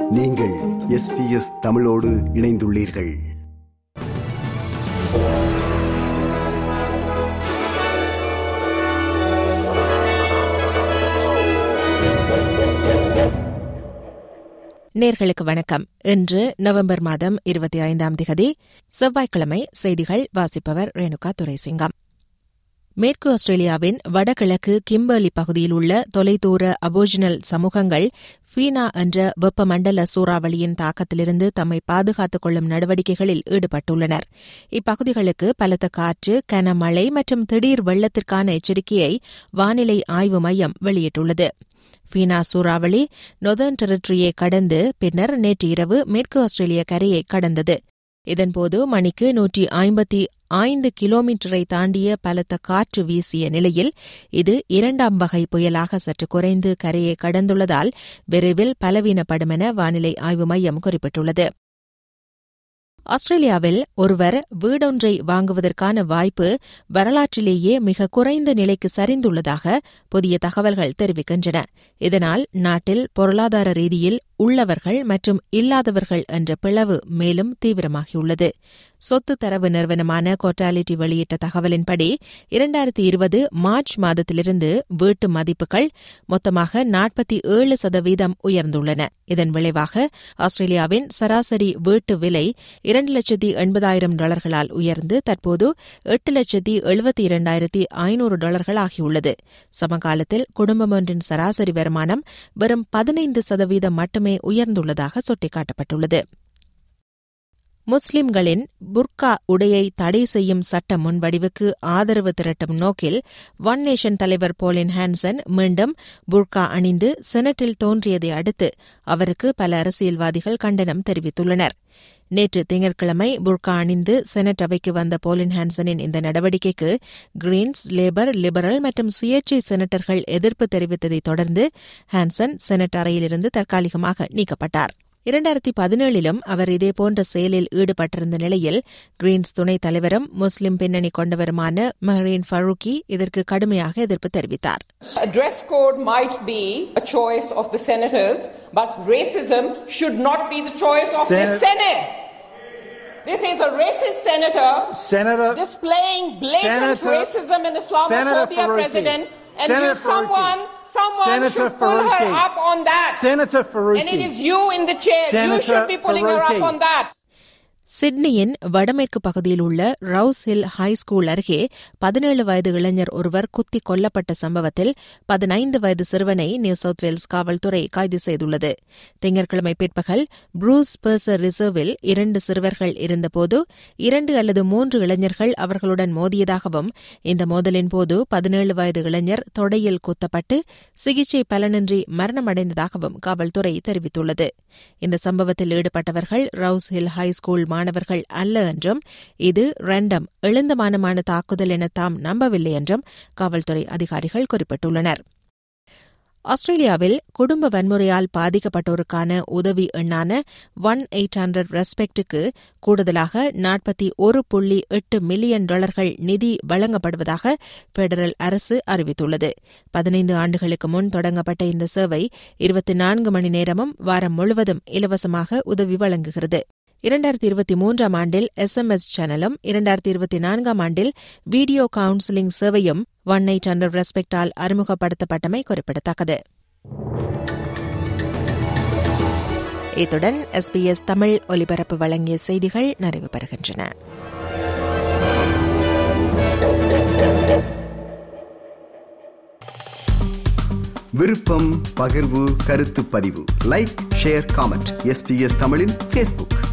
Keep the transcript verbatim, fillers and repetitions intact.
நீங்கள் S B S தமிழோடு இணைந்துள்ளீர்கள். நேர்களுக்கு வணக்கம். இன்று நவம்பர் மாதம் இருபத்தி ஐந்தாம் திகதி செவ்வாய்க்கிழமை. செய்திகள் வாசிப்பவர் ரேணுகா துரைசிங்கம். மேற்கு ஆஸ்திரேலியாவின் வடகிழக்கு கிம்பர்லி பகுதியில் உள்ள தொலைதூர அபோரிஜினல் சமூகங்கள் ஃபீனா என்ற வெப்பமண்டல சூறாவளியின் தாக்கத்திலிருந்து தம்மை பாதுகாத்துக் கொள்ளும் நடவடிக்கைகளில் ஈடுபட்டுள்ளனர். இப்பகுதிகளுக்கு பலத்த காற்று, கனமழை மற்றும் திடீர் வெள்ளத்திற்கான எச்சரிக்கையை வானிலை ஆய்வு மையம் வெளியிட்டுள்ளது. ஃபீனா சூறாவளி நொதர்ன் டெரிட்டரியை கடந்து பின்னர் நேற்று இரவு மேற்கு ஆஸ்திரேலிய கரையை கடந்தது. இதன்போது மணிக்கு நூற்றி ஐம்பத்தி ஐந்து கிலோமீட்டரை தாண்டிய பலத்த காற்று வீசிய நிலையில் இது இரண்டாம் வகை புயலாக சற்று குறைந்து கரையை கடந்துள்ளதால் விரைவில் பலவீனப்படும் என வானிலை ஆய்வு மையம் குறிப்பிட்டுள்ளது. ஆஸ்திரேலியாவில் ஒருவர் வீடொன்றை வாங்குவதற்கான வாய்ப்பு வரலாற்றிலேயே மிக குறைந்த நிலைக்கு சரிந்துள்ளதாக புதிய தகவல்கள் தெரிவிக்கின்றன. இதனால் நாட்டில் பொருளாதார ரீதியில் உள்ளவர்கள் மற்றும் இல்லாதவர்கள் என்ற பிளவு மேலும் தீவிரமாகியுள்ளது. சொத்து தரவு நிறுவனமான கோட்டாலிட்டி வெளியிட்ட தகவலின்படி இரண்டாயிரத்தி இருபது மார்ச் மாதத்திலிருந்து வீட்டு மதிப்புகள் மொத்தமாக நாற்பத்தி ஏழு சதவீதம் உயர்ந்துள்ளன. இதன் விளைவாக ஆஸ்திரேலியாவின் சராசரி வீட்டு விலை இரண்டு லட்சத்தி எண்பதாயிரம் டாலர்களால் உயர்ந்து தற்போது எட்டு லட்சத்தி எழுபத்தி இரண்டாயிரத்தி ஐநூறு டாலர்கள் ஆகியுள்ளது. சமகாலத்தில் குடும்பம் ஒன்றின் சராசரி வருமானம் வெறும் பதினைந்து சதவீதம் மட்டுமே உயர்ந்துள்ளதாக சுட்டிக்காட்டப்பட்டுள்ளது. முஸ்லிம்களின் புர்கா உடையை தடை செய்யும் சட்ட முன்வடிவுக்கு ஆதரவு திரட்டும் நோக்கில் ஒன் நேஷன் தலைவர் போலின் ஹான்சன் மீண்டும் புர்கா அணிந்து செனட்டில் தோன்றியதை அடுத்து அவருக்கு பல அரசியல்வாதிகள் கண்டனம் தெரிவித்துள்ளனர். நேற்று திங்கட்கிழமை புர்கா அணிந்து செனட் அவைக்கு வந்த போலின் ஹான்சனின் இந்த நடவடிக்கைக்கு கிரீன்ஸ், லேபர், லிபரல் மற்றும் சுயேட்சை செனட்டர்கள் எதிர்ப்பு தெரிவித்ததைத் தொடர்ந்து ஹான்சன் செனட் அறையிலிருந்து தற்காலிகமாக நீக்கப்பட்டார். இரண்டாயிரத்தி பதினேழிலும் அவர் இதேபோன்ற செயலில் ஈடுபட்டிருந்த நிலையில் கிரீன்ஸ் துணைத் தலைவரும் முஸ்லிம் பின்னணி கொண்டவருமான மெஹரீன் ஃபரூக்கி இதற்கு கடுமையாக எதிர்ப்பு தெரிவித்தார். A dress code might be a choice of the senators, but racism should not be the choice of Sen- the Senate. This is a racist senator, senator displaying blatant senator, racism and Islamophobia, President, and Senator you someone someone Senator should pull Faruqi. her up on that. Senator Faruqi. And it is you in the chair. Senator you should be pulling Faruqi. her up on that. சிட்னியின் வடமேற்கு பகுதியில் உள்ள Rouse hill high school அருகே பதினேழு வயது இளைஞர் ஒருவர் குத்திக் கொல்லப்பட்ட சம்பவத்தில் பதினைந்து வயது சிறுவனை நியூ சவுத் வேல்ஸ் காவல்துறை கைது செய்துள்ளது. திங்கட்கிழமை பிற்பகல் ப்ரூஸ் பெர்சர் ரிசர்வில் இரண்டு சிறுவர்கள் இருந்தபோது இரண்டு அல்லது மூன்று இளைஞர்கள் அவர்களுடன் மோதியதாகவும் இந்த மோதலின் போது பதினேழு வயது இளைஞர் தொடையில் குத்தப்பட்டு சிகிச்சை பலனின்றி மரணமடைந்ததாகவும் காவல்துறை தெரிவித்துள்ளது. இந்த சம்பவத்தில் ஈடுபட்டவர்கள் ரவுஸ் ஹில் ஹைஸ்கூல் மாணவர்கள் அல்ல என்றும் இது ரேண்டம் எழுந்தமானமான தாக்குதல் என தாம் நம்பவில்லை என்றும் காவல்துறை அதிகாரிகள் குறிப்பிட்டுள்ளனர். ஆஸ்திரேலியாவில் குடும்ப வன்முறையால் பாதிக்கப்பட்டோருக்கான உதவி எண்ணான ஒன் எயிட் ஹண்ட்ரட் ரெஸ்பெக்டுக்கு கூடுதலாக நாற்பத்தி ஒரு புள்ளி எட்டு மில்லியன் டாலர்கள் நிதி வழங்கப்படுவதாக பெடரல் அரசு அறிவித்துள்ளது. பதினைந்து ஆண்டுகளுக்கு முன் தொடங்கப்பட்ட இந்த சேவை இருபத்தி நான்கு மணி நேரமும் வாரம் முழுவதும் இலவசமாக உதவி வழங்குகிறது. இரண்டாயிரத்தி இருபத்தி மூன்றாம் ஆண்டில் எஸ் எம் எஸ் சேனலும் இரண்டாயிரத்தி இருபத்தி நான்காம் ஆண்டில் வீடியோ கவுன்சிலிங் சேவையும் ஒன் எயிட் ஹண்ட்ரட் ரெஸ்பெக்டால் அறிமுகப்படுத்தப்பட்டமை குறிப்பிடத்தக்கது. இத்துடன் எஸ் பி எஸ் தமிழ் ஒலிபரப்பு வழங்கிய செய்திகள் நிறைவு பெறுகின்றன. விருப்பம், பகிர்வு, கருத்து பதிவு, like, share, comment. S B S தமிழின் ஃபேஸ்புக்.